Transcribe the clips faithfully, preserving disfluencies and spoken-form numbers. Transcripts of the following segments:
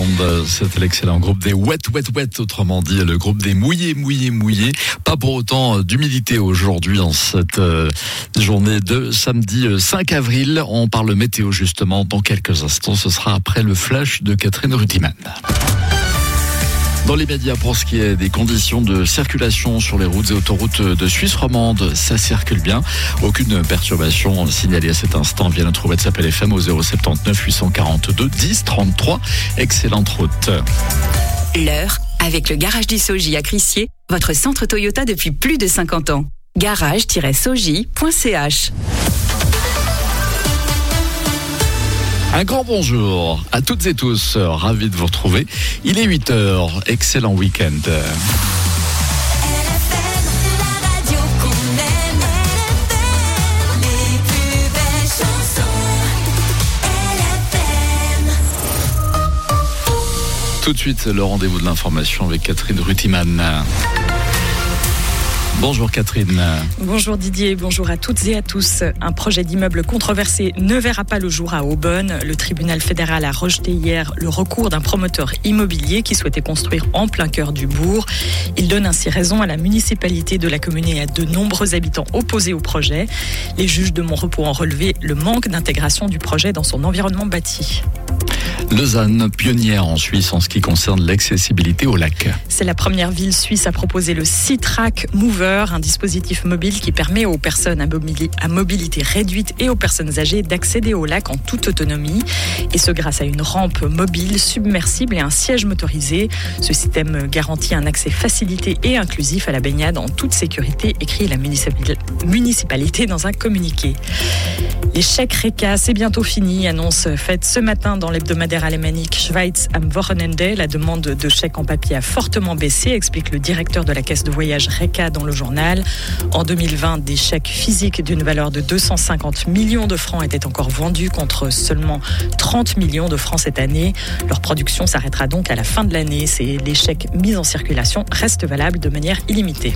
monde. C'était l'excellent groupe des Wet Wet Wet, autrement dit le groupe des mouillés mouillés mouillés. Pas pour autant d'humidité aujourd'hui en cette euh, journée de samedi cinq avril. On parle météo justement dans quelques instants. Ce sera après le flash de Catherine Rutiman. Dans les médias, pour ce qui est des conditions de circulation sur les routes et autoroutes de Suisse romande, ça circule bien. Aucune perturbation signalée à cet instant via notre WhatsApp L F M au zéro soixante-dix-neuf huit cent quarante-deux dix trente-trois. Excellente route. L'heure avec le Garage du Soji à Crissier, votre centre Toyota depuis plus de cinquante ans. garage tiret soji point c h. Un grand bonjour à toutes et tous, ravi de vous retrouver. Il est huit heures, excellent week-end. Tout de suite, le rendez-vous de l'information avec Catherine Rutiman. Bonjour Catherine. Bonjour Didier, bonjour à toutes et à tous. Un projet d'immeuble controversé ne verra pas le jour à Aubonne. Le tribunal fédéral a rejeté hier le recours d'un promoteur immobilier qui souhaitait construire en plein cœur du bourg. Il donne ainsi raison à la municipalité de la commune et à de nombreux habitants opposés au projet. Les juges de Montrepos ont relevé le manque d'intégration du projet dans son environnement bâti. Lausanne, pionnière en Suisse en ce qui concerne l'accessibilité au lac. C'est la première ville suisse à proposer le Sea-Track Mover, un dispositif mobile qui permet aux personnes à mobilité réduite et aux personnes âgées d'accéder au lac en toute autonomie. Et ce grâce à une rampe mobile, submersible et un siège motorisé. Ce système garantit un accès facilité et inclusif à la baignade en toute sécurité, écrit la municipalité dans un communiqué. Les chèques RECA, c'est bientôt fini, annonce faite ce matin dans l'hebdomadaire alémanique Schweiz am Wochenende. La demande de chèques en papier a fortement baissé, explique le directeur de la caisse de voyage RECA dans le journal. En deux mille vingt, des chèques physiques d'une valeur de deux cent cinquante millions de francs étaient encore vendus contre seulement trente millions de francs cette année. Leur production s'arrêtera donc à la fin de l'année. Les chèques mis en circulation restent valables de manière illimitée.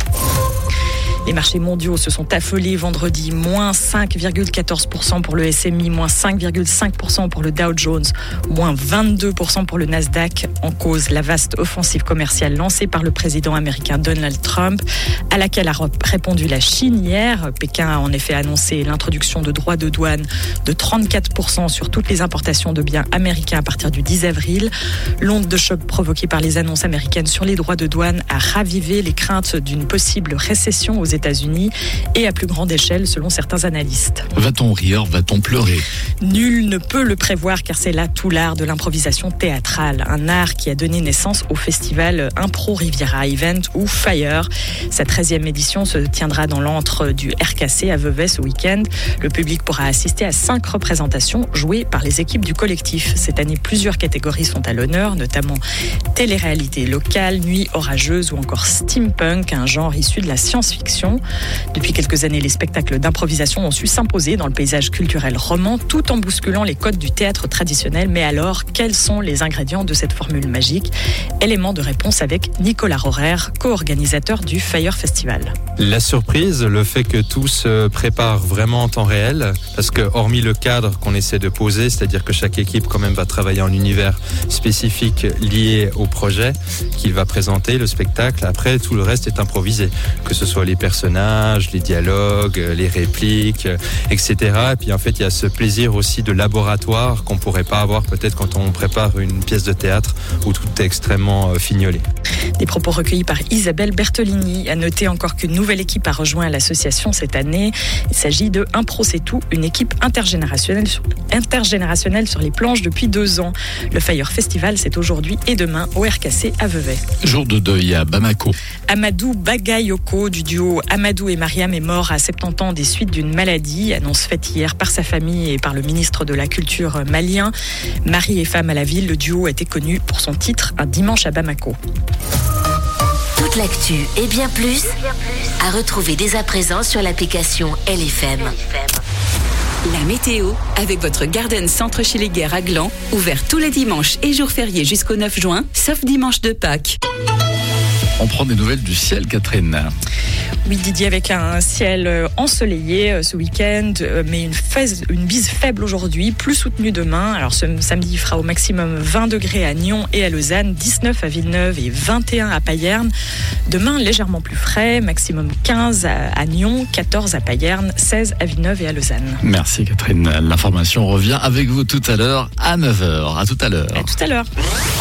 Les marchés mondiaux se sont affolés vendredi, moins cinq virgule quatorze pour cent pour le S M I, moins cinq virgule cinq pour cent pour le Dow Jones, moins vingt-deux pour cent pour le Nasdaq. En cause, la vaste offensive commerciale lancée par le président américain Donald Trump, à laquelle a répondu la Chine hier. Pékin a en effet annoncé l'introduction de droits de douane de trente-quatre pour cent sur toutes les importations de biens américains à partir du dix avril. L'onde de choc provoquée par les annonces américaines sur les droits de douane a ravivé les craintes d'une possible récession aux États-Unis et à plus grande échelle selon certains analystes. Va-t-on rire, va-t-on pleurer ? Nul ne peut le prévoir car c'est là tout l'art de l'improvisation théâtrale, un art qui a donné naissance au festival Impro Riviera Event ou Fire. Sa treizième édition se tiendra dans l'antre du R K C à Vevey ce week-end. Le public pourra assister à cinq représentations jouées par les équipes du collectif. Cette année, plusieurs catégories sont à l'honneur, notamment télé-réalité locale, nuit orageuse ou encore steampunk, un genre issu de la science-fiction. Depuis quelques années, les spectacles d'improvisation ont su s'imposer dans le paysage culturel roman tout en bousculant les codes du théâtre traditionnel. Mais alors, quels sont les ingrédients de cette formule magique ? Élément de réponse avec Nicolas Rohrer, co-organisateur du Fire Festival. La surprise, le fait que tout se prépare vraiment en temps réel, parce que hormis le cadre qu'on essaie de poser, c'est-à-dire que chaque équipe quand même va travailler en univers spécifique lié au projet qu'il va présenter, le spectacle, après tout le reste est improvisé, que ce soit les personnages, les dialogues, les répliques, et cetera. Et puis en fait, il y a ce plaisir aussi de laboratoire qu'on pourrait pas avoir peut-être quand on prépare une pièce de théâtre où tout est extrêmement fignolé. Des propos recueillis par Isabelle Bertolini. À noter encore qu'une nouvelle équipe a rejoint l'association cette année. Il s'agit de Impro C'est Tout, une équipe intergénérationnelle sur, intergénérationnelle sur les planches depuis deux ans. Le Fire Festival, c'est aujourd'hui et demain au R K C à Vevey. Jour de deuil à Bamako. Amadou Bagayoko du duo Amadou et Mariam est mort à soixante-dix ans des suites d'une maladie, annonce faite hier par sa famille et par le ministre de la Culture malien. Mari et femme à la ville, le duo était connu pour son titre Un dimanche à Bamako. Toute l'actu et bien plus à retrouver dès à présent sur l'application L F M. La météo avec votre Garden Centre chez les Guerres à Gland, ouvert tous les dimanches et jours fériés jusqu'au neuf juin, sauf dimanche de Pâques. On prend des nouvelles du ciel, Catherine. Oui, Didier, avec un ciel ensoleillé ce week-end, mais une, fais- une bise faible aujourd'hui, plus soutenue demain. Alors ce samedi, il fera au maximum vingt degrés à Nyon et à Lausanne, dix-neuf à Villeneuve et vingt et un à Payerne. Demain, légèrement plus frais, maximum quinze à Nyon, quatorze à Payerne, seize à Villeneuve et à Lausanne. Merci Catherine. L'information revient avec vous tout à l'heure à neuf heures. À tout à l'heure. À tout à l'heure.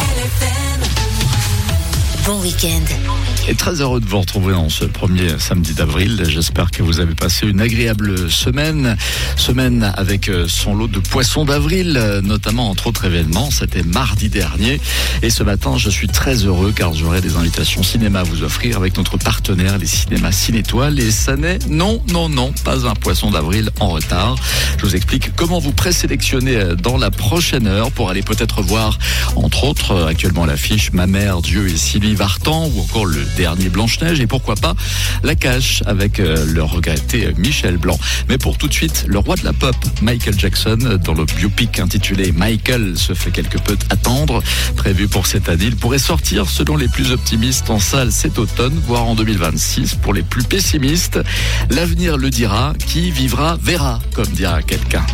Bon week-end. Et très heureux de vous retrouver en ce premier samedi d'avril. J'espère que vous avez passé une agréable semaine. Semaine avec son lot de poissons d'avril, notamment entre autres événements. C'était mardi dernier. Et ce matin, je suis très heureux car j'aurai des invitations cinéma à vous offrir avec notre partenaire, les cinémas Cinétoile. Et ça n'est, non, non, non, pas un poisson d'avril en retard. Je vous explique comment vous présélectionner dans la prochaine heure pour aller peut-être voir, entre autres, actuellement l'affiche Ma Mère, Dieu et Sylvie Vartan ou encore le dernier Blanche-Neige et pourquoi pas La Cache avec euh, le regretté Michel Blanc. Mais pour tout de suite, le roi de la pop, Michael Jackson, dans le biopic intitulé Michael se fait quelque peu attendre. Prévu pour cette année, il pourrait sortir selon les plus optimistes en salle cet automne, voire en deux mille vingt-six. Pour les plus pessimistes, l'avenir le dira, qui vivra verra, comme dira quelqu'un.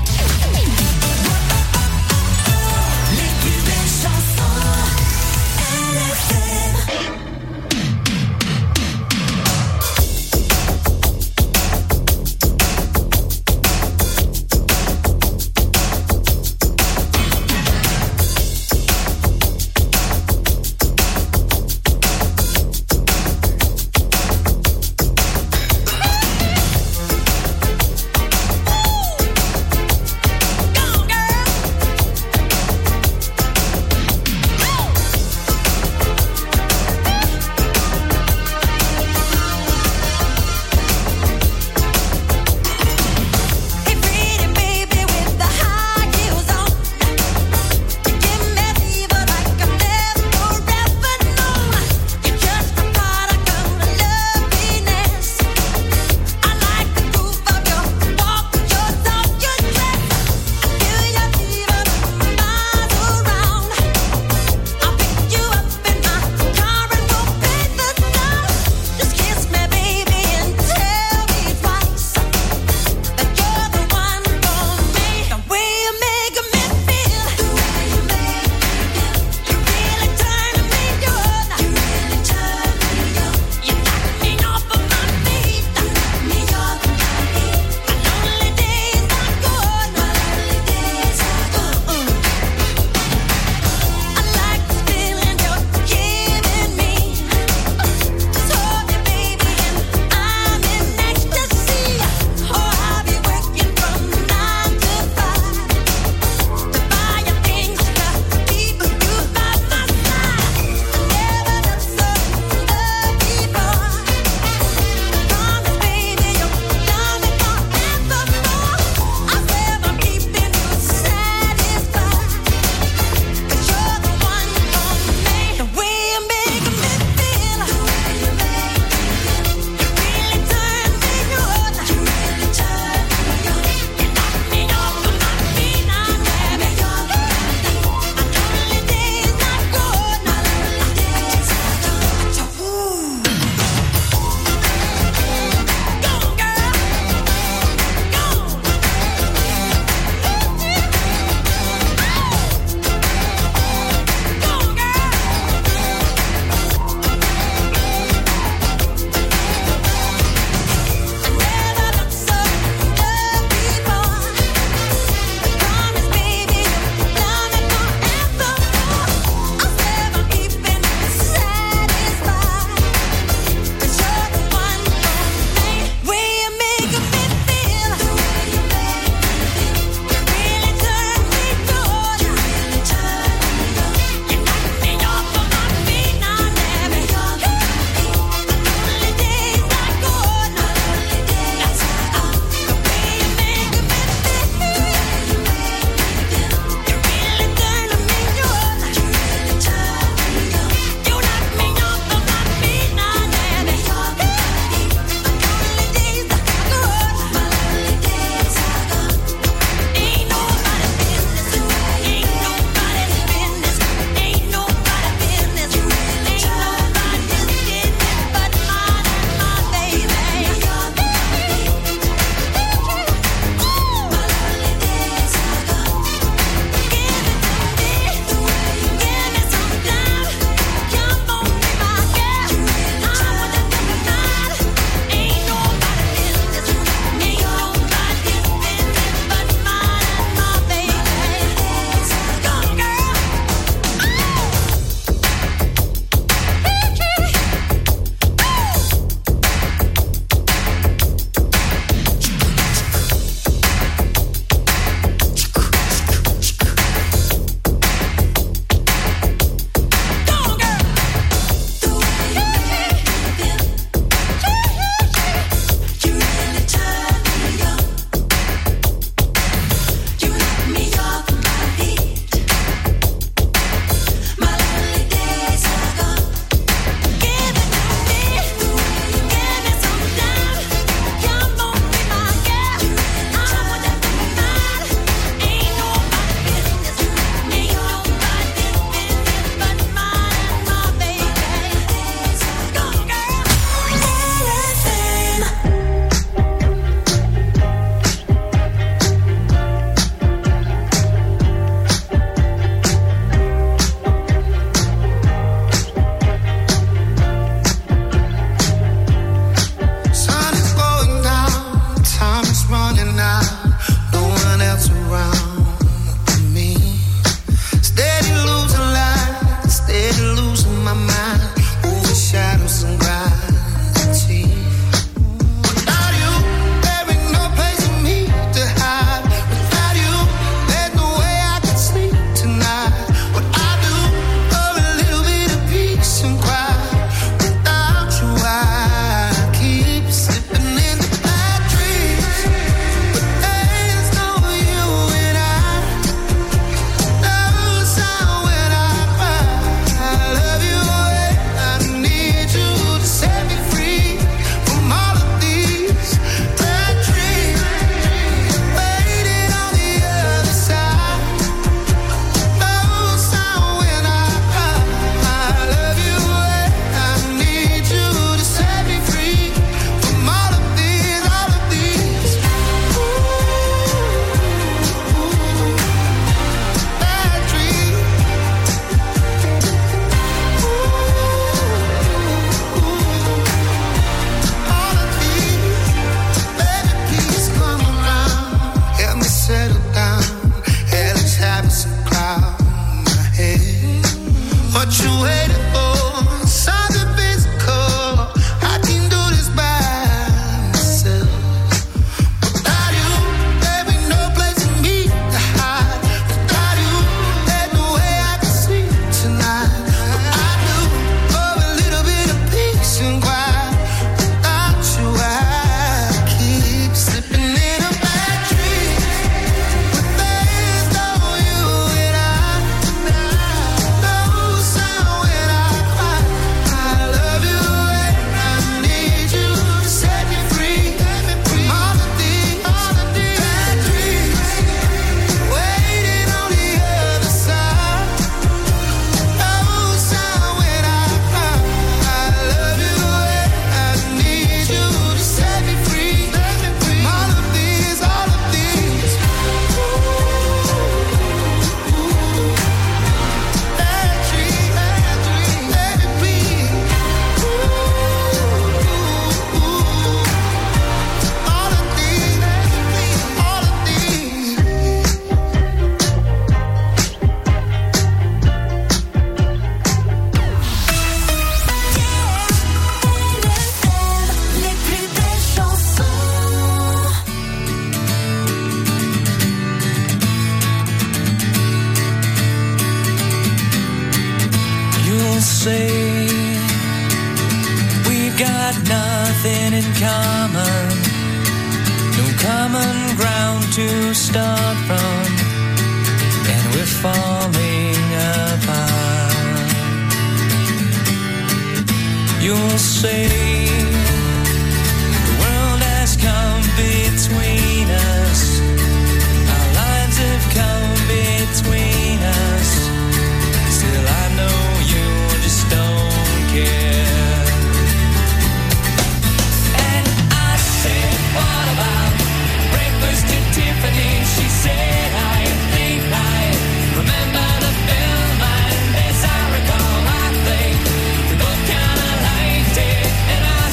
And I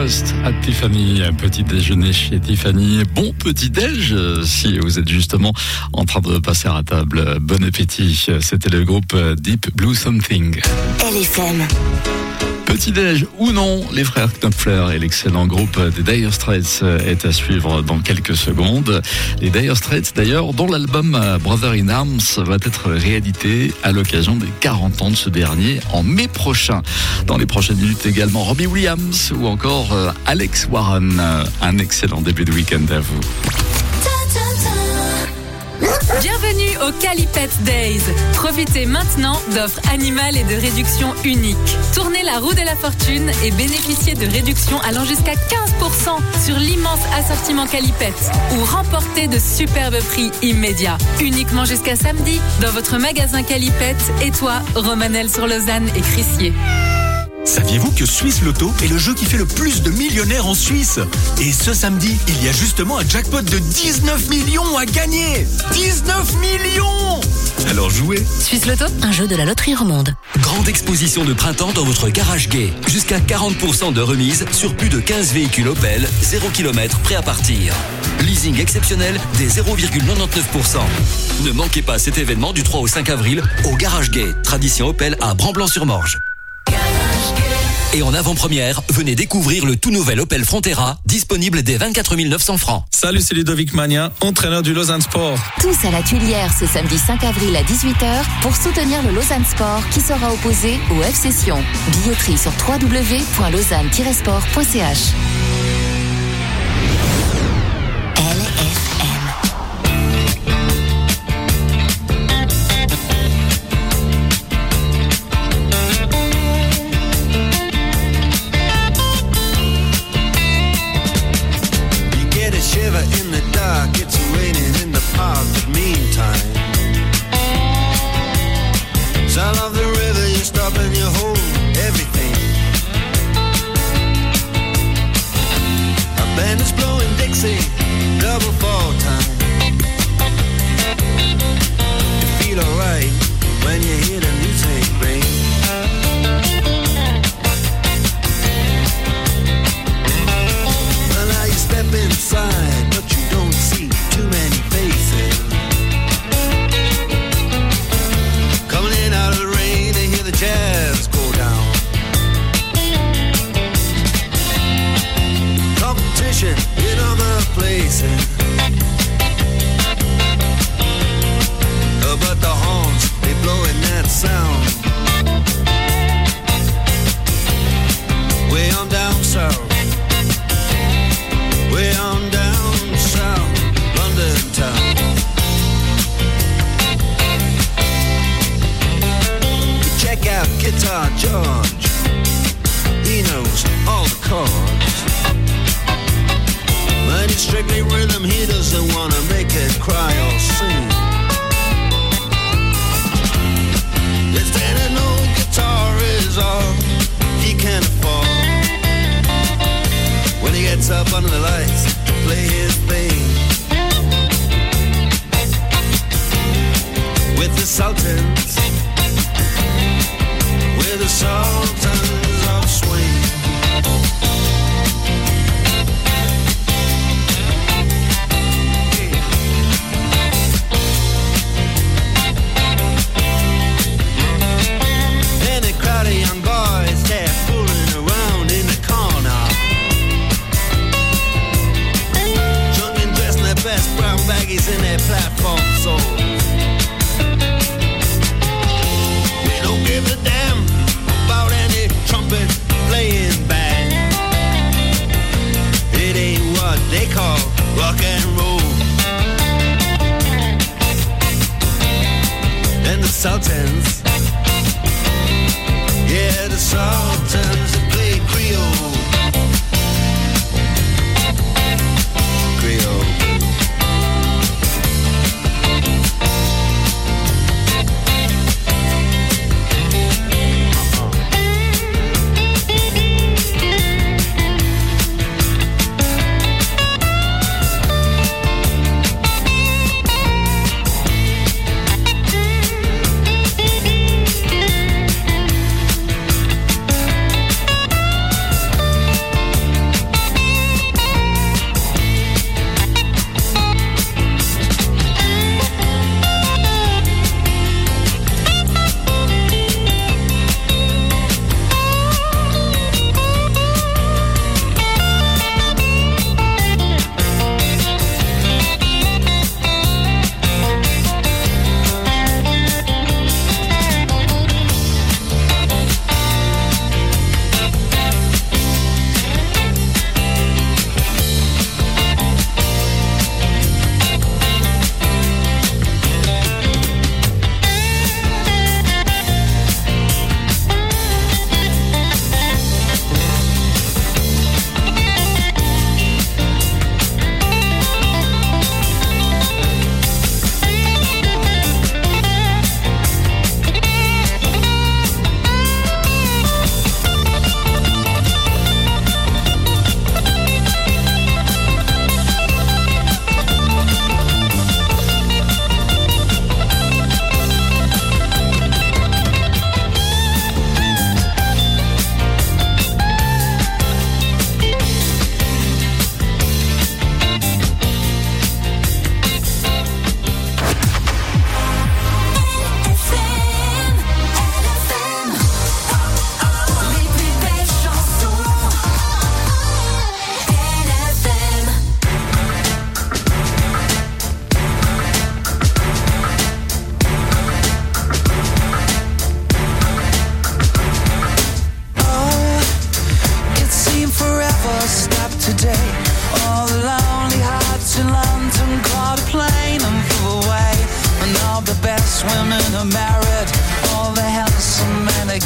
Breakfast at Tiffany, petit déjeuner chez Tiffany. Bon petit déj si vous êtes justement en train de passer à table. Bon appétit. C'était le groupe Deep Blue Something. L F M. Petit déj ou non, les frères Knopfler et l'excellent groupe des Dire Straits est à suivre dans quelques secondes. Les Dire Straits d'ailleurs, dont l'album Brother in Arms va être réédité à l'occasion des quarante ans de ce dernier en mai prochain. Dans les prochaines minutes également Robbie Williams ou encore Alex Warren. Un excellent début de week-end à vous. Bienvenue au Calipet Days. Profitez maintenant d'offres animales et de réductions uniques. Tournez la roue de la fortune et bénéficiez de réductions allant jusqu'à quinze pour cent sur l'immense assortiment Calipet ou remportez de superbes prix immédiats. Uniquement jusqu'à samedi dans votre magasin Calipet et toi, Romanel sur Lausanne et Crissier. Saviez-vous que Suisse Loto est le jeu qui fait le plus de millionnaires en Suisse? Et ce samedi, il y a justement un jackpot de dix-neuf millions à gagner. dix-neuf millions! Alors jouez. Suisse Loto, un jeu de la loterie romande. Grande exposition de printemps dans votre garage gay. Jusqu'à quarante pour cent de remise sur plus de quinze véhicules Opel, zéro kilomètre prêts à partir. Leasing exceptionnel des zéro virgule quatre-vingt-dix-neuf pour cent. Ne manquez pas cet événement du trois au cinq avril au garage gay. Tradition Opel à Bramblans-sur-Morge. Et en avant-première, venez découvrir le tout nouvel Opel Frontera, disponible dès vingt-quatre mille neuf cents francs. Salut, c'est Ludovic Magnin, entraîneur du Lausanne Sport. Tous à la Tuilière ce samedi cinq avril à dix-huit heures pour soutenir le Lausanne Sport qui sera opposé au F C Sion. Billetterie sur w w w point lausanne tiret sport point c h.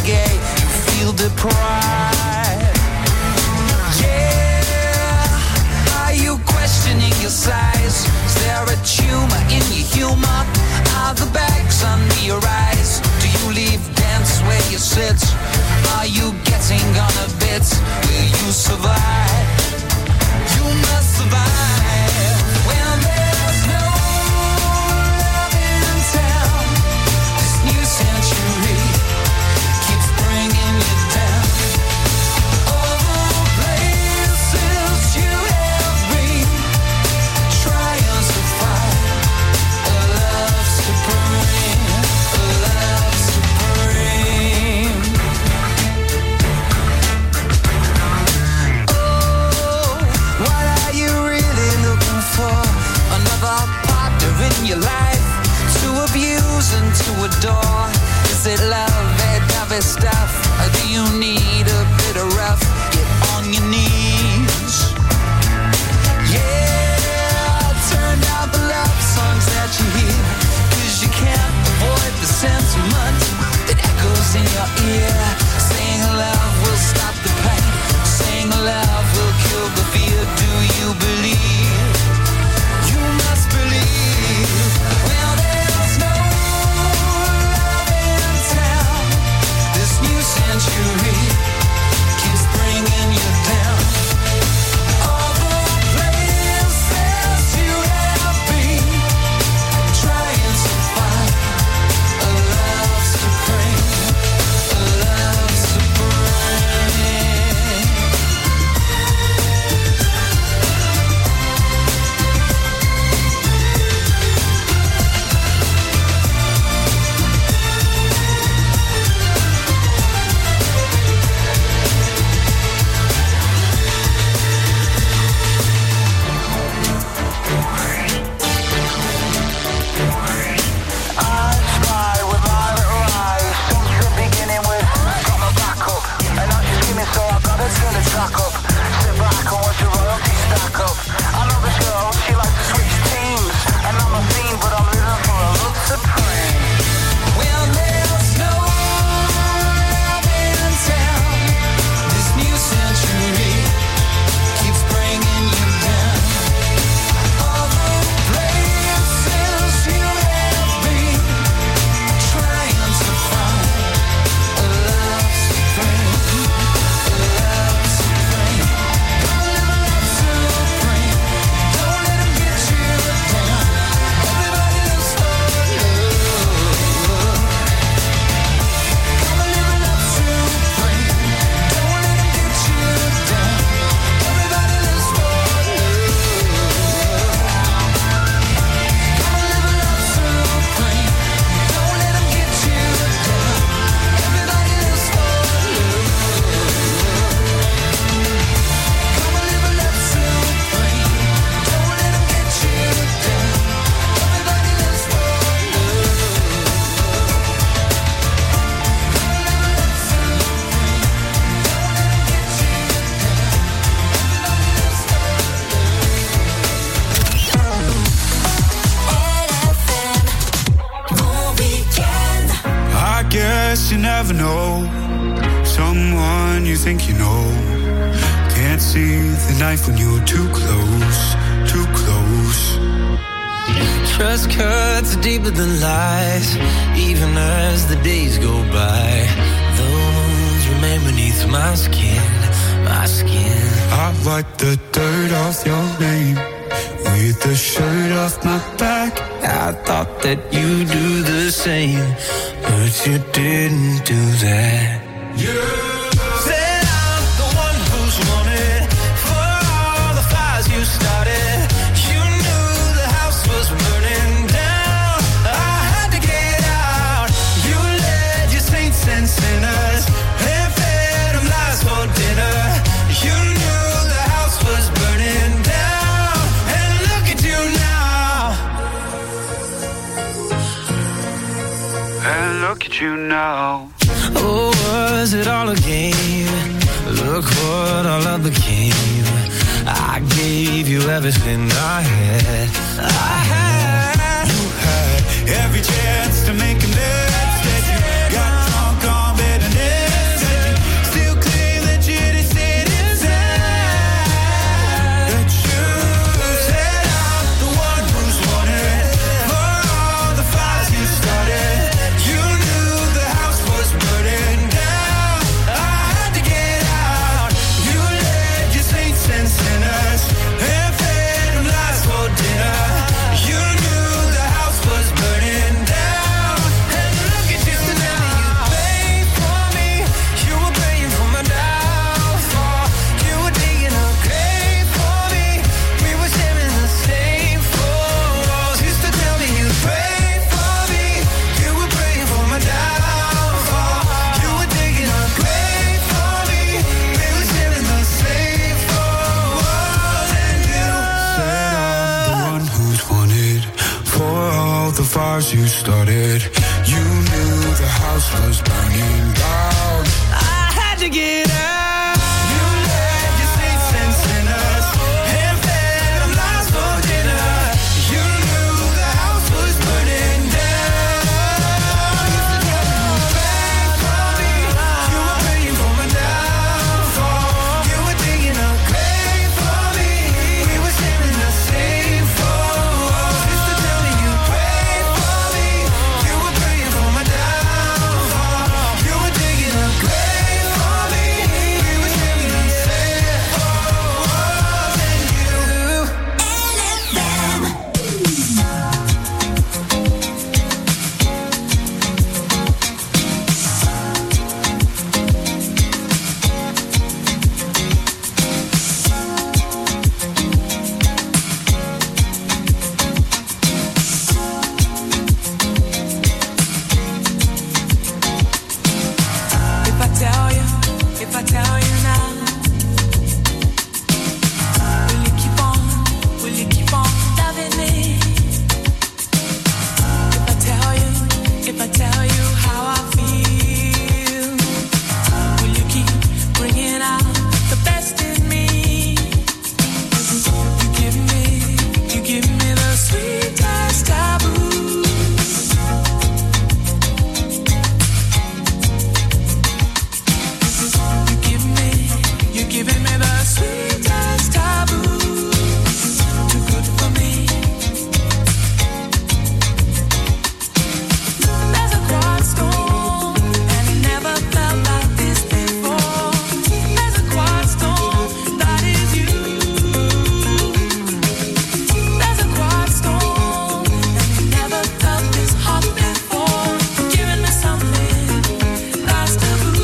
gay, you feel deprived. Yeah, are you questioning your size? Is there a tumor in your humor? Are the bags under your eyes? Do you leave dance where you sit? Are you getting on a bit? Will you survive? You must survive when there's no love in town. This new century keeps bringing you down. All the places you have been, trying to find a love supreme, a love supreme. Oh, what are you really looking for? Another partner in your life to abuse and to adore? Is it love, that heavy stuff? Or do you need a bit of rough? Get on your knees. Yeah, turn down the love songs that you hear, 'cause you can't avoid the sentiment that echoes in your ear. Saying love will stop the pain, saying love will kill the fear. Do you believe? You must believe. Well, there's no love in town. This new century keeps bringing you down. All the places you have been, trying to find a love supreme, a love supreme. I spy with my little eyes, since the beginning with got my back up, and I'm screaming so I gotta turn the track up. Sit back and watch the royalty stack up. I know this girl, she likes to switch teams, and I'm a fiend, but I'm living for a love supreme. Well, there's no love in town. This new century keeps bringing you down. All the places you have been, trying to find a love supreme, a love supreme. Don't live a love supreme. Don't let 'em get you down. Everybody lives for love. Come and live a love supreme. Don't let 'em get you down. Everybody lives for love. Come and live a love supreme. Don't let 'em get you down. Everybody lives for love. Come and live a love supreme. Don't let 'em get you down. Everybody lives for love. Come and live a love supreme. Don't let 'em get you down. Everybody lives for I guess you never know someone you think you know. Can't see the knife when you're too close, too close. Trust cuts deeper than lies, even as the days go by. Those remain beneath my skin, my skin. I wipe the dirt off your name with the shirt off my back. I thought that you do the same, but you didn't do that. Said I'm the one who's wanted for all the fires you started. You knew the house was burning down. I had to get out. You led your saints and sinners and fed them lies for dinner. You knew the house was burning down, and look at you now. And look at you now. Oh, was it all a game? Look what all I became. I gave you everything I had. I had. You had every chance to make amends. That you got drunk on bitterness. out the fires you started. You knew the house was burning down. I had to get out. You left your saints and sinners and fed them lies for dinner. You knew the house was burning down. You prayed for me. You were praying for my downfall. You were digging a grave for me. We were sharing the same floor. Sister, tell me you prayed for me. You were praying for my downfall. You were digging a grave for me. We were sharing the same floor. And you If I tell you, if I tell you now, will you keep on, will you keep on loving me? If I tell you, if I tell you how I feel, will you keep bringing out the best in me? You give me, you give me the sweetest taboo. You give me, you're giving me the sweetest taboo. Too good for me. There's a quiet storm, and it never felt like this before. There's a quiet storm, that is you. There's a quiet storm, and it never felt this hot before. Giving me something that's taboo.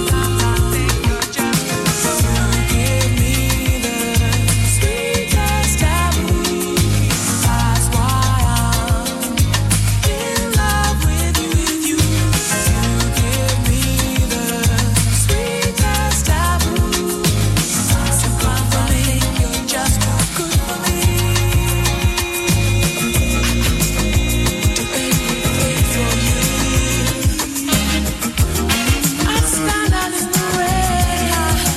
Give me the sweetest taboo. That's why I'm in love with you. You give me the sweetest taboo. So come for me, you're just too good for me. I'd stand out in the rain.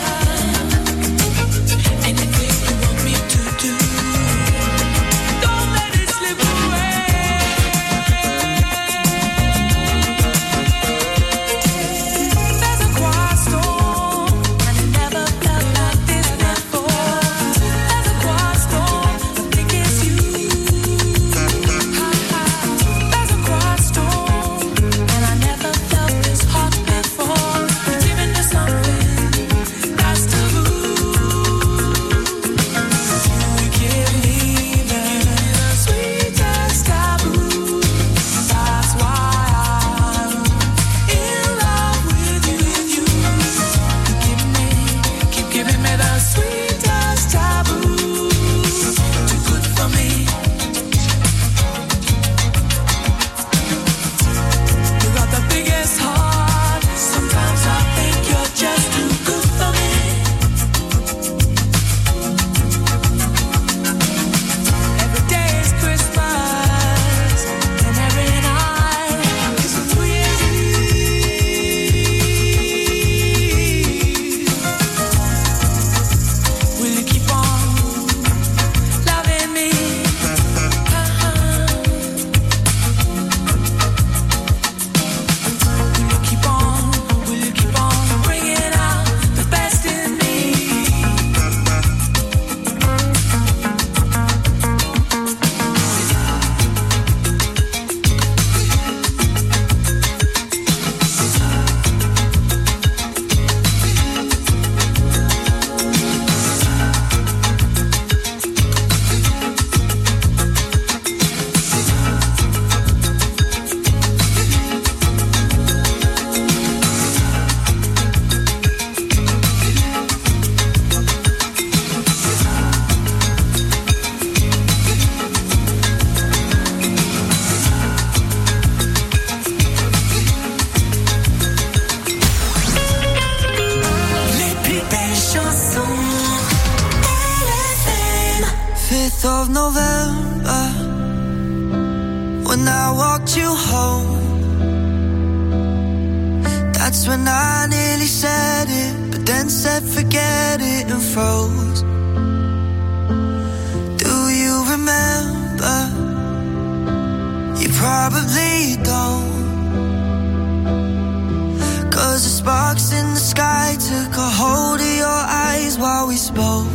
Anything you want me to do, don't let it slip away. There's a quiet storm, and it never felt like this before. There's a quiet storm, I think it's you. There's a quiet storm, and I never felt this hot before. Giving me something that's taboo. You give me the sweetest taboo. That's why I'm in love with you. You give me, keep giving me the sweetest taboo. Too good for me. You got the biggest heart. Sometimes I think you're just too good for me. Every day is Christmas, and every night is a New Year's Eve. Will you keep on loving me? Will you keep on, will you keep on bringing out the best in me? Les plus belles chansons. L F M. fifth of November, when I walked you home. That's when I nearly said it, but then said forget it and froze. Do you remember? You probably don't. Cause the sparks in the sky took a hold of your eyes while we spoke.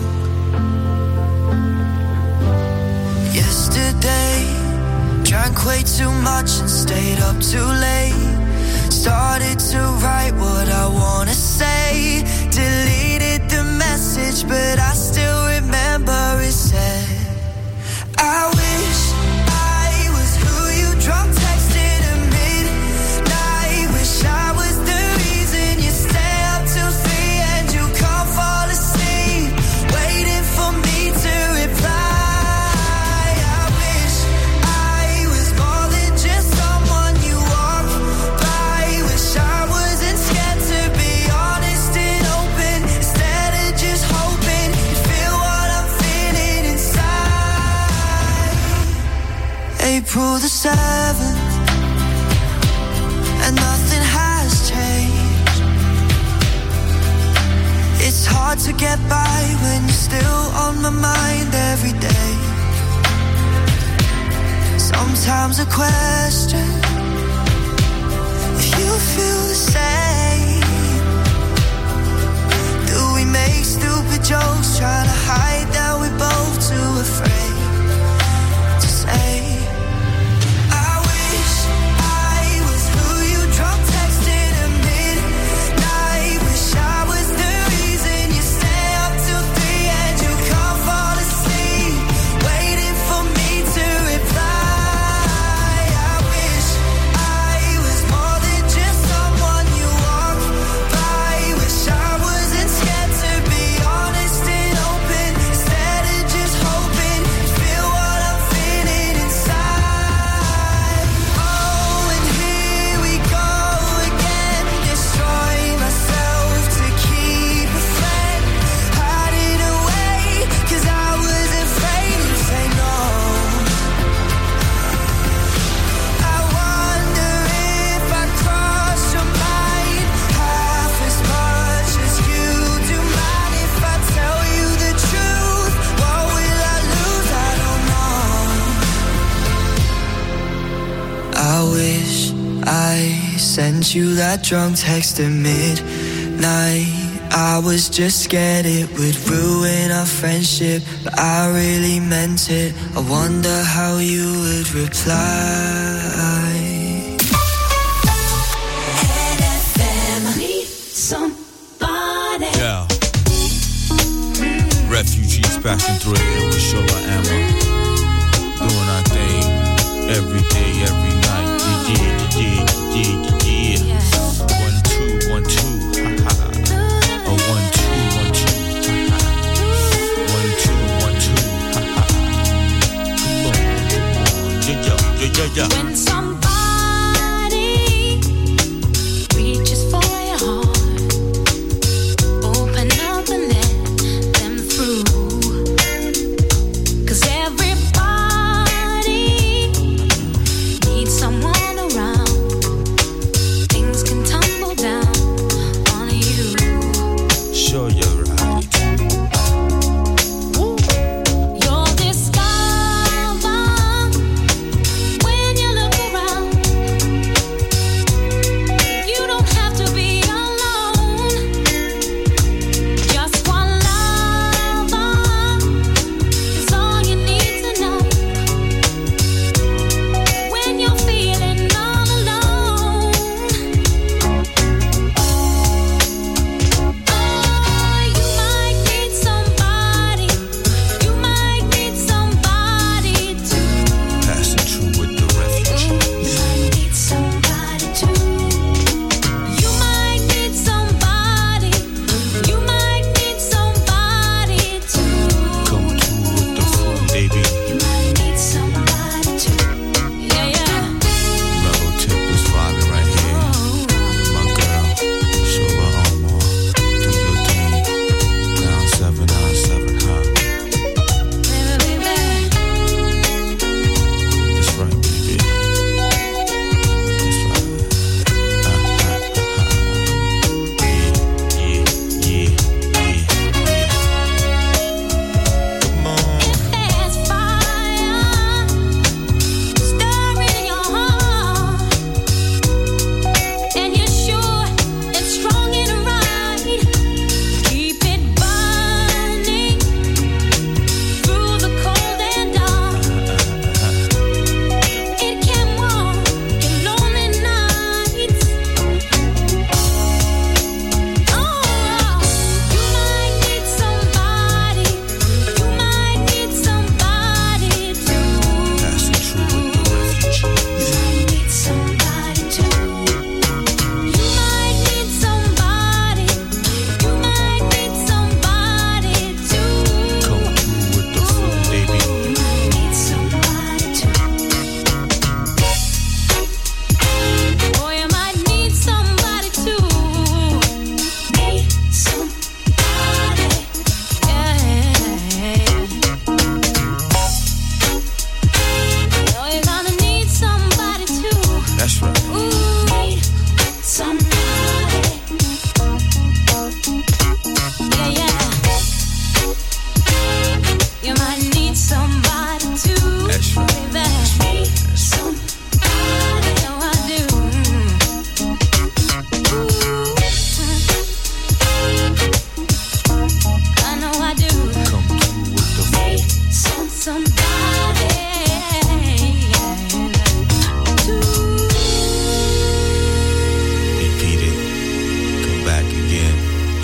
Yesterday, drank way too much and stayed up too late. Started to write what I wanna say. Deleted the message, but I still remember it said, I wish I was who you drunk texted at midnight. Wish I was the reason you stay up till three and you can't fall asleep, waiting for me to reply. I wish I was more than just someone you walk by. Wish I wasn't scared to be honest and open, instead of just hoping you feel what I'm feeling inside. April the seventh, and nothing has changed. It's hard to get by when you're still on my mind every day. Sometimes I question if you feel the same. Do we make stupid jokes trying to hide that we're both too afraid to say? I wish I was who you drunk texted at midnight. Wish I was the reason you stay up till three and you can't fall asleep, waiting for me to reply. I wish I was more than just someone you walk by. Wish I wasn't scared to be honest and open, instead of just hoping you feel what I'm feeling inside. Oh, and here we go again, destroying myself to keep a friend. Hide it away, cause I was afraid to say no. I wonder if I cross your mind half as much as you do mine. If I tell you the truth, what will I lose? I don't know. I wish I sent you that drunk text at midnight. I was just scared it would ruin our friendship, but I really meant it. I wonder how you would reply. Yeah. Refugees passing through the hill with Shola Amma, doing our thing every day, every night. Yeah, yeah, yeah, yeah, yeah, yeah. One, two, one, two, ha ha. A one, two, one, two, ha ha. One, two, one, two, ha ha. Come on, come on, yeah, yeah, yeah, yeah, yeah. When somebody reaches for your heart, open up and let them through. 'Cause everybody needs someone around. Things can tumble down on you. Sure, you're right. You'll discover when you look around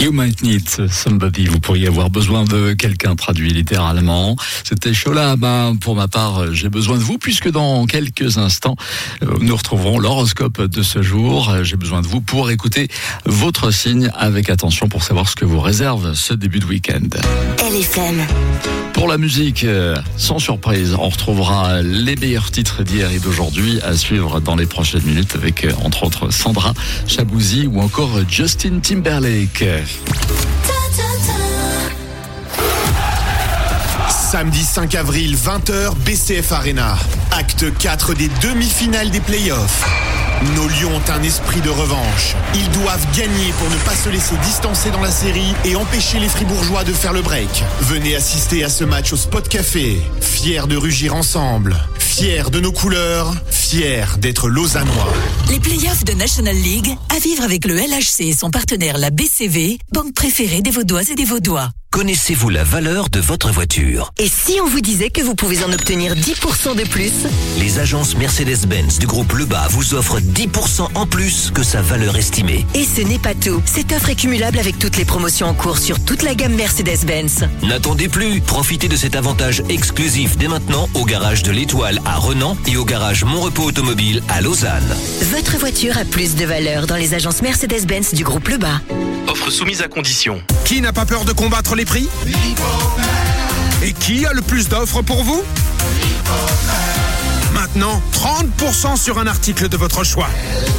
You might need somebody. Vous pourriez avoir besoin de quelqu'un, traduit littéralement. C'était Chola. Ben, pour ma part, j'ai besoin de vous puisque dans quelques instants, nous retrouverons l'horoscope de ce jour. J'ai besoin de vous pour écouter votre signe avec attention pour savoir ce que vous réserve ce début de week-end. L F M. Pour la musique, sans surprise, on retrouvera les meilleurs titres d'hier et d'aujourd'hui à suivre dans les prochaines minutes avec, entre autres, Sandra, Chabouzi ou encore Justin Timberlake. Samedi cinq avril, vingt heures, B C F Arena. Acte quatre des demi-finales des playoffs. Nos Lions ont un esprit de revanche. Ils doivent gagner pour ne pas se laisser distancer dans la série et empêcher les Fribourgeois de faire le break. Venez assister à ce match au Spot Café. Fiers de rugir ensemble. Fiers de nos couleurs. Fiers d'être lausannois. Les playoffs de National League à vivre avec le L H C et son partenaire la B C V, banque préférée des Vaudoises et des Vaudois. Connaissez-vous la valeur de votre voiture? Et si on vous disait que vous pouvez en obtenir dix pour cent de plus? Les agences Mercedes-Benz du groupe Lebas vous offrent dix pour cent en plus que sa valeur estimée. Et ce n'est pas tout. Cette offre est cumulable avec toutes les promotions en cours sur toute la gamme Mercedes-Benz. N'attendez plus. Profitez de cet avantage exclusif dès maintenant au garage de l'Étoile à Renan et au garage Montrepos Automobile à Lausanne. Votre voiture a plus de valeur dans les agences Mercedes-Benz du groupe Lebas. Offre soumise à condition. Qui n'a pas peur de combattre les prix? Et qui a le plus d'offres pour vous? Maintenant, trente pour cent sur un article de votre choix.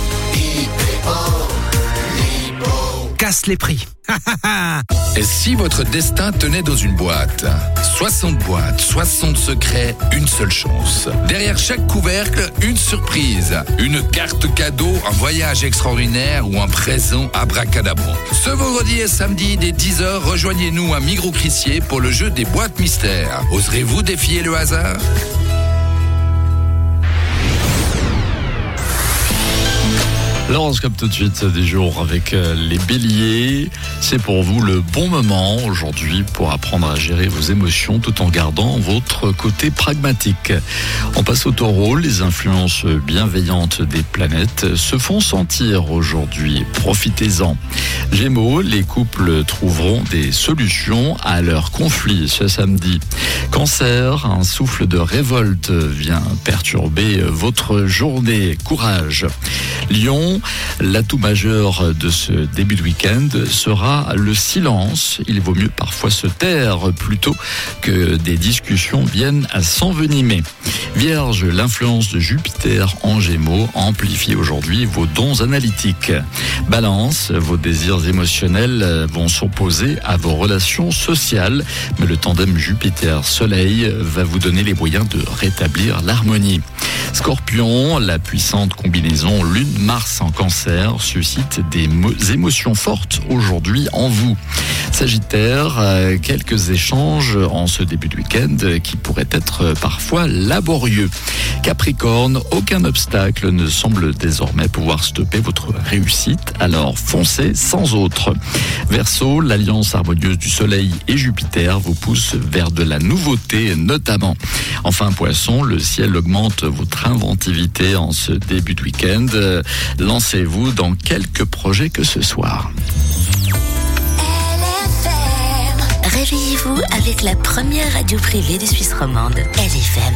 Casse les prix. Et si votre destin tenait dans une boîte? soixante boîtes, soixante secrets, une seule chance. Derrière chaque couvercle, une surprise. Une carte cadeau, un voyage extraordinaire ou un présent abracadabrant. Ce vendredi et samedi, dès dix heures, rejoignez-nous à Migros-Crissier pour le jeu des boîtes mystères. Oserez-vous défier le hasard? L'horoscope tout de suite des jours avec les béliers. C'est pour vous le bon moment aujourd'hui pour apprendre à gérer vos émotions tout en gardant votre côté pragmatique. On passe au taureau. Les influences bienveillantes des planètes se font sentir aujourd'hui. Profitez-en. Gémeaux, les couples trouveront des solutions à leurs conflits ce samedi. Cancer, un souffle de révolte vient perturber votre journée. Courage. Lion, l'atout majeur de ce début de week-end sera le silence. Il vaut mieux parfois se taire plutôt que des discussions viennent à s'envenimer. Vierge, l'influence de Jupiter en Gémeaux amplifie aujourd'hui vos dons analytiques. Balance, vos désirs émotionnels vont s'opposer à vos relations sociales, mais le tandem Jupiter-Soleil va vous donner les moyens de rétablir l'harmonie. Scorpion, la puissante combinaison Lune-Mars en Cancer suscite des mo- émotions fortes aujourd'hui en vous. Sagittaire, euh, quelques échanges en ce début de week-end qui pourraient être parfois laborieux. Capricorne, aucun obstacle ne semble désormais pouvoir stopper votre réussite, alors foncez sans autre. Verseau, l'alliance harmonieuse du Soleil et Jupiter vous pousse vers de la nouveauté notamment. Enfin Poisson, le ciel augmente votre inventivité en ce début de week-end. Lancez-vous dans quelques projets que ce soir. Réveillez-vous avec la première radio privée de Suisse romande, L F M.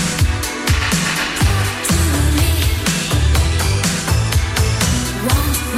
Once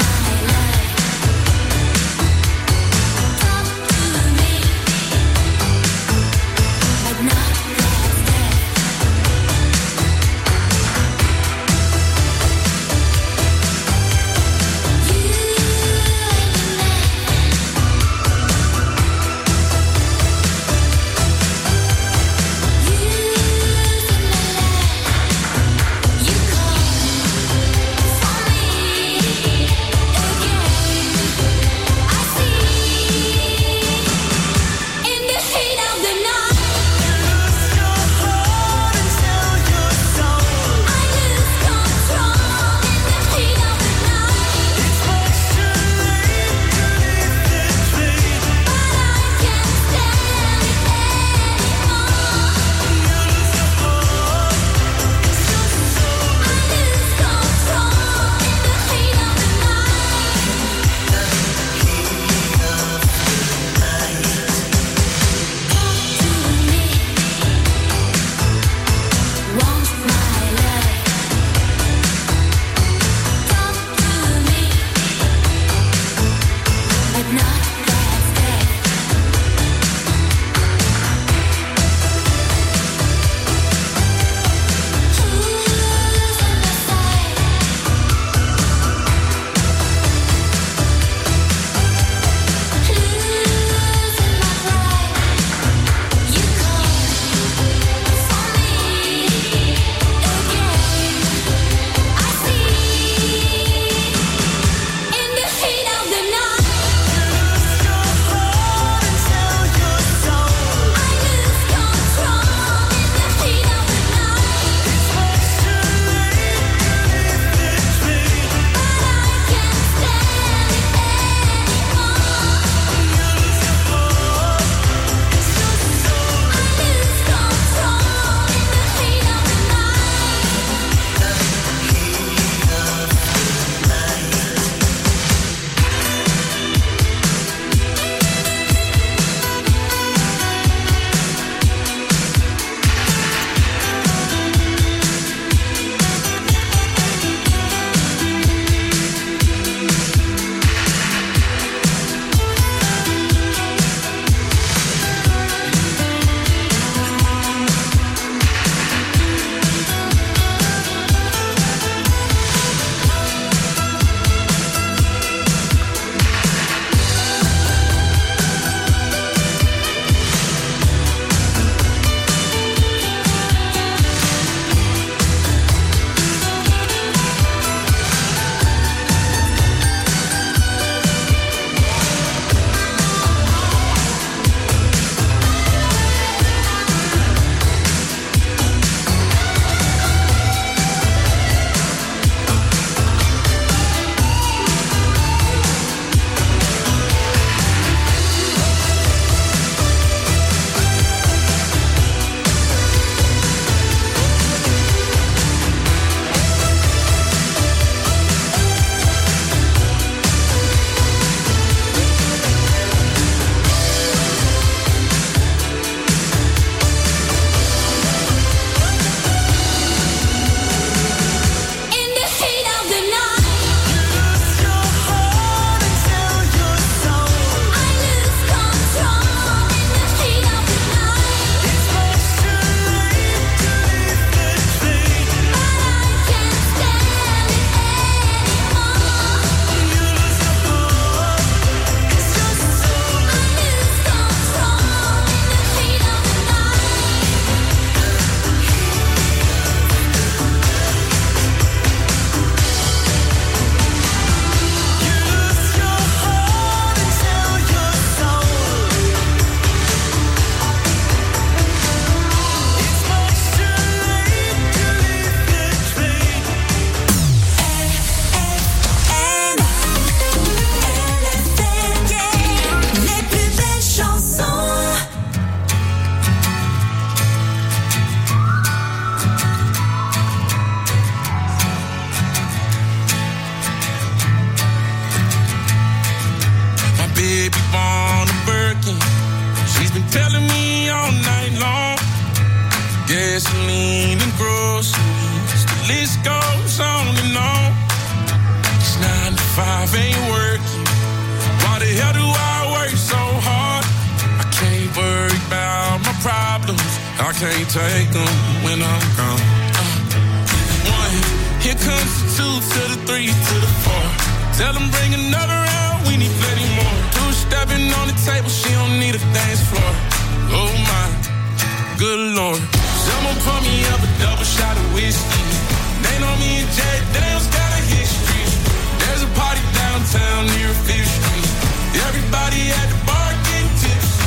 been telling me all night long. Gasoline and groceries, the list goes on and on. It's nine to five ain't working. Why the hell do I work so hard? I can't worry about my problems. I can't take them when I'm gone. Uh, one, here comes the two to the three to the four. Tell them bring another round, we need plenty more. Two stepping on the table, she don't need a dance floor. Oh my, good lord. Someone pour me up a double shot of whiskey. They know me and Jay Daniels got a history. There's a party downtown near Fifth Street. Everybody at the bar getting tipsy.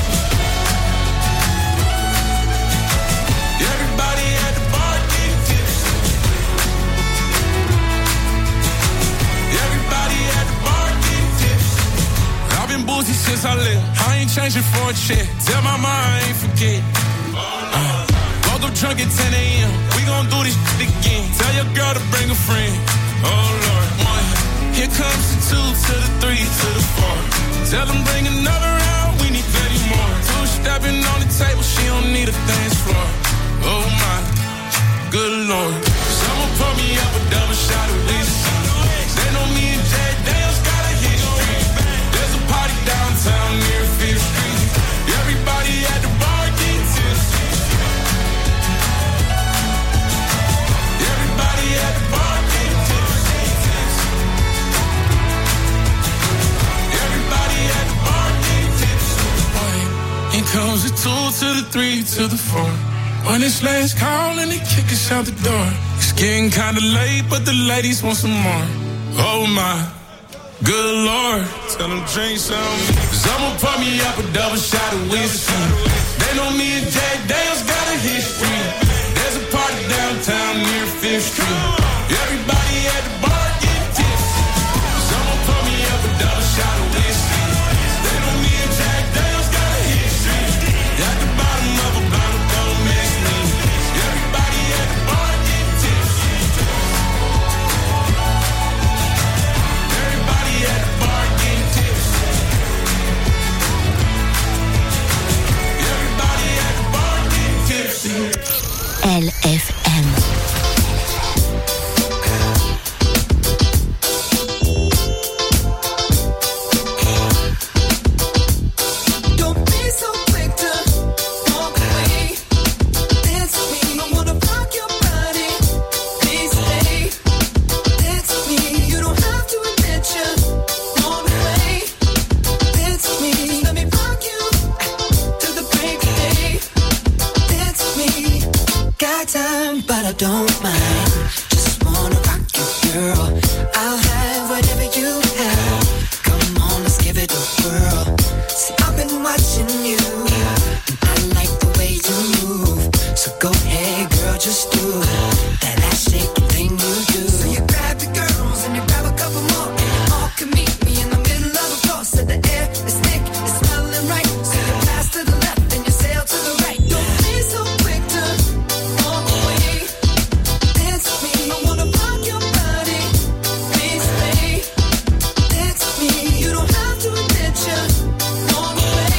Everybody at the bar getting tipsy. Everybody at the bar getting tipsy. I've been boozy since I left. I ain't changing for a check. Tell my mom I ain't forget. Uh. Woke up drunk at ten a.m. We gon' do this shit again. Tell your girl to bring a friend. Oh Lord, one. Here comes the two to the three to the four. Tell them bring another round. We need plenty more. Two stepping on the table. She don't need a dance floor. Oh my, good lord. Someone pour me up a double shot of whiskey. They know me and Jay Daniels got a history. There's a party downtown near Fifth Street. Everybody at the bar getting tipsy. Everybody at the bar getting tipsy. Everybody at the bar getting tipsy. Here comes the two to the three to the four. When it's last call and they kick us out the door. It's getting kinda late, but the ladies want some more. Oh my, good lord. Tell them drink some. Someone pour me up a double shot of whiskey. They know me and Jay Daniels got a history. There's a party downtown near Fifth Street. Everybody at the bar getting tipsy. Someone pour me up a double shot of whiskey. They know me and Jack Daniels got a history. At the bottom of a bottle, don't miss me. Everybody at the bar getting tipsy. Everybody at the bar getting tipsy. Everybody at the bar getting tipsy. L F M. Don't be so quick to walk away. Dance with me, I wanna rock your body. Please stay. Dance with me, you don't have to admit you're on the way. Dance with me, let me rock you till the break of day. Dance with me, got time, but I don't mind. Just wanna rock you, girl. I'll have whatever you have. Come on, let's give it a whirl. See, I've been watching you, and I like the way you move. So go ahead, girl, just do that ass shaking thing you do. So you grab your girls and you grab a couple more, and you all can meet me in the middle of the floor. So the air is thick, it's smelling right. So you pass to the left and you sail to the right. Don't be so quick to walk away. Dance with me, I wanna rock your body. Please stay. Dance with me, you don't have to admit you're on the way.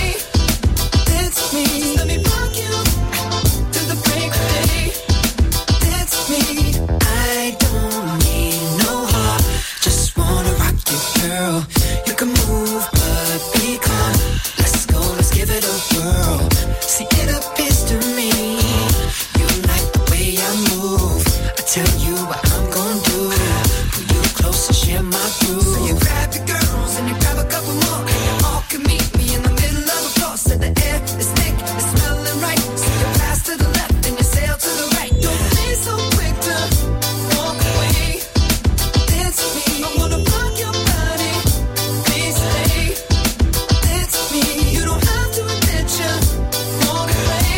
Dance with me, let me rock you till the break of day. Dance with me, I don't need no heart. Just wanna rock you, girl. You can move, but be calm. Let's go, let's give it a whirl. See, it appears to me you like the way I move. I tell you what I'm gonna do. Pull you close and share my groove. So you grab your girls and you grab a couple more, and you all can meet me in the middle of the floor. So the air is thick, it's smelling right. So you pass to the left and you sail to the right. Don't be so quick to walk away. Dance with me, I wanna rock your body. Please stay. Dance with me, you don't have to admit you're on the way.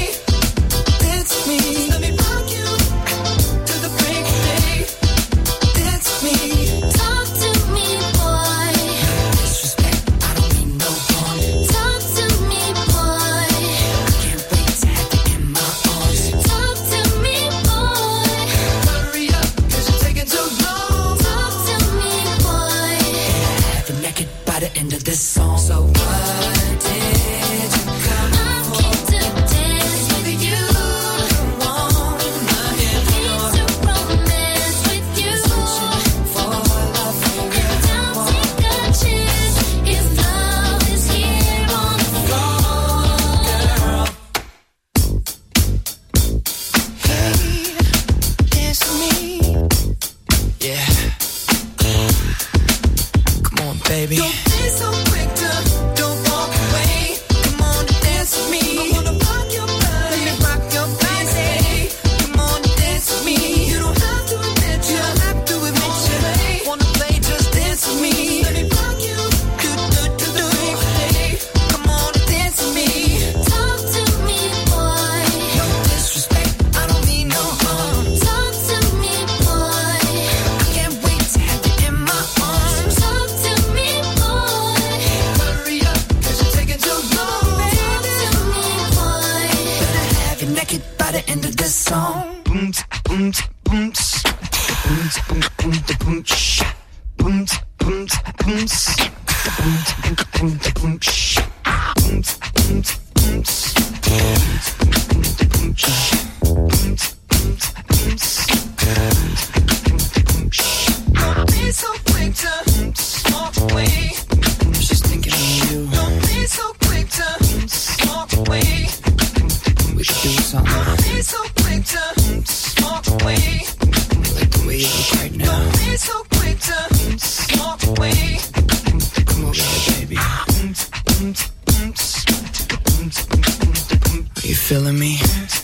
Dance with me, let me rock you till the break of day. Dance with me. Talk to me, boy. Disrespect, I don't mean no harm. Talk to me, boy. I can't wait to have you in my arms. Talk to me, boy. Hurry up, cause you're taking too long. Talk to me, boy. Have you naked by the end of this song. So what did you come for? baby. Don't be so quick to, don't walk away. Come on and dance with me. I wanna rock your body, let me rock your body. Come on and dance with me. You don't have to admit, you don't have to admit you wanna play, just dance with me. Let me rock you, do do do do. Hey, come on and dance with me. Talk to me, boy. No disrespect, I don't mean no harm. Talk to me, boy. I can't wait to have you in my arms. Talk to me, boy. Hurry up, 'cause you're taking too long. Talk to me, boy. Better have you naked by the end of this song. Boom, boom, boom, boom, boom, boom, boom, sh. Boom, boom, boom, s. Boom, boom, boom, boom, sh. Boom, boom, boom, s. Boom, boom, boom, sh. Boom, boom, boom, s. Boom, boom, boom, sh. Don't be so quick to walk away. I was just thinking of you. Don't be so quick to walk away. We should do something. Don't be so quick to walk away. Like the way you look right now. Don't be so quick to walk away. Come over here, baby. Are you feeling me?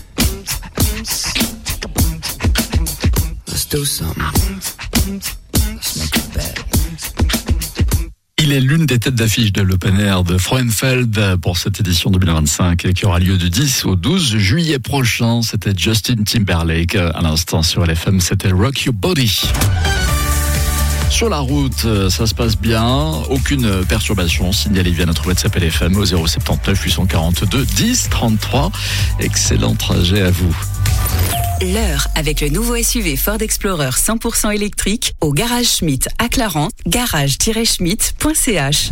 Let's do something. Let's make a bet. Il est l'une des têtes d'affiche de l'Open Air de Frauenfeld pour cette édition deux mille vingt-cinq qui aura lieu du dix au douze juillet prochain. C'était Justin Timberlake. À l'instant sur L F M, c'était Rock Your Body. Sur la route, ça se passe bien. Aucune perturbation. Signalez via notre WhatsApp L F M au zéro soixante-neuf huit cent quarante-deux dix trente-trois. Excellent trajet à vous. L'heure avec le nouveau S U V Ford Explorer cent pour cent électrique au Garage Schmitt à Clarens, garage tiret schmitt point c h.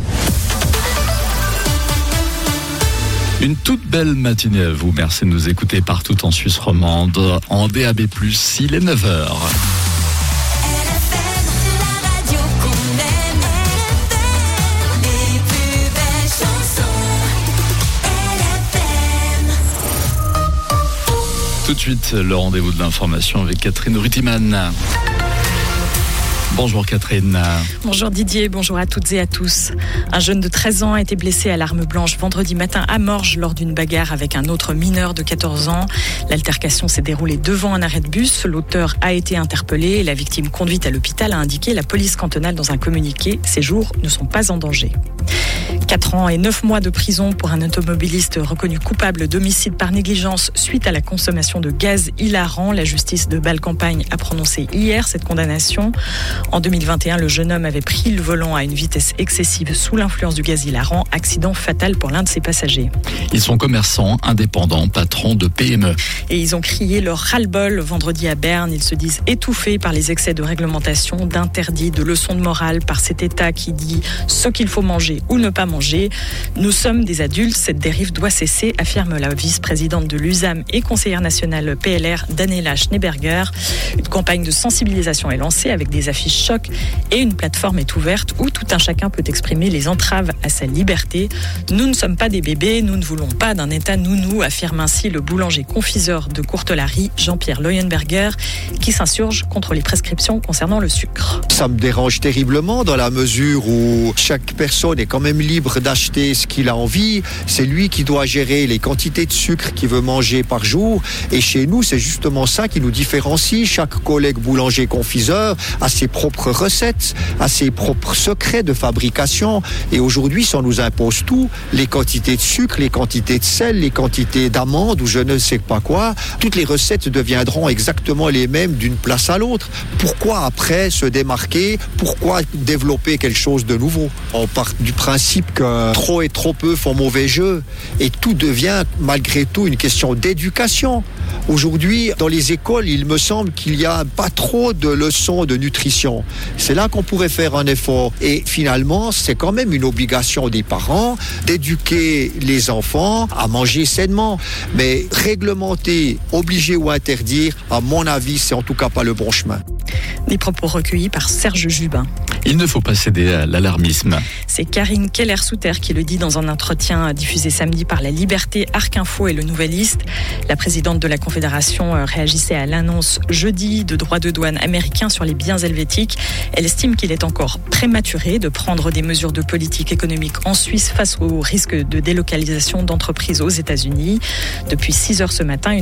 Une toute belle matinée à vous. Merci de nous écouter partout en Suisse romande. En D A B plus, il est neuf heures. Tout de suite, le rendez-vous de l'information avec Catherine Rutiman. Bonjour Catherine. Bonjour Didier, bonjour à toutes et à tous. Un jeune de treize ans a été blessé à l'arme blanche vendredi matin à Morges lors d'une bagarre avec un autre mineur de quatorze ans. L'altercation s'est déroulée devant un arrêt de bus. L'auteur a été interpellé et la victime conduite à l'hôpital a indiqué la police cantonale dans un communiqué. Ses jours ne sont pas en danger. quatre ans et neuf mois de prison pour un automobiliste reconnu coupable d'homicide par négligence suite à la consommation de gaz hilarant. La justice de Bâle-Campagne a prononcé hier cette condamnation. En deux mille vingt et un, le jeune homme avait pris le volant à une vitesse excessive sous l'influence du gaz hilarant. Accident fatal pour l'un de ses passagers. Ils sont commerçants, indépendants, patrons de P M E. Et ils ont crié leur ras-le-bol vendredi à Berne. Ils se disent étouffés par les excès de réglementation, d'interdits, de leçons de morale, par cet État qui dit ce qu'il faut manger ou ne pas manger. Nous sommes des adultes, cette dérive doit cesser, affirme la vice-présidente de l'U S A M et conseillère nationale P L R, Daniela Schneeberger. Une campagne de sensibilisation est lancée avec des affiches choc et une plateforme est ouverte où tout un chacun peut exprimer les entraves à sa liberté. Nous ne sommes pas des bébés, nous ne voulons pas d'un État nounou, affirme ainsi le boulanger-confiseur de Courtelary, Jean-Pierre Leuenberger, qui s'insurge contre les prescriptions concernant le sucre. Ça me dérange terriblement dans la mesure où chaque personne est quand même libre d'acheter ce qu'il a envie. C'est lui qui doit gérer les quantités de sucre qu'il veut manger par jour. Et chez nous, c'est justement ça qui nous différencie. Chaque collègue boulanger-confiseur a ses propres recettes, a ses propres secrets de fabrication. Et aujourd'hui, ça nous impose tout. Les quantités de sucre, les quantités de sel, les quantités d'amandes ou je ne sais pas quoi. Toutes les recettes deviendront exactement les mêmes d'une place à l'autre. Pourquoi après se démarquer? Pourquoi développer quelque chose de nouveau? On part du principe que trop et trop peu font mauvais jeu. Et tout devient malgré tout une question d'éducation. Aujourd'hui, dans les écoles, il me semble qu'il n'y a pas trop de leçons de nutrition. C'est là qu'on pourrait faire un effort. Et finalement, c'est quand même une obligation des parents d'éduquer les enfants à manger sainement. Mais réglementer, obliger ou interdire, à mon avis, c'est en tout cas pas le bon chemin. Des propos recueillis par Serge Jubin. Il ne faut pas céder à l'alarmisme. C'est Karine Keller-Souter qui le dit dans un entretien diffusé samedi par La Liberté, Arc Info et Le Nouvelliste. La présidente de la Confédération réagissait à l'annonce jeudi de droits de douane américains sur les biens helvétiques. Elle estime qu'il est encore prématuré de prendre des mesures de politique économique en Suisse face au risque de délocalisation d'entreprises aux États-Unis. Depuis six heures ce matin, une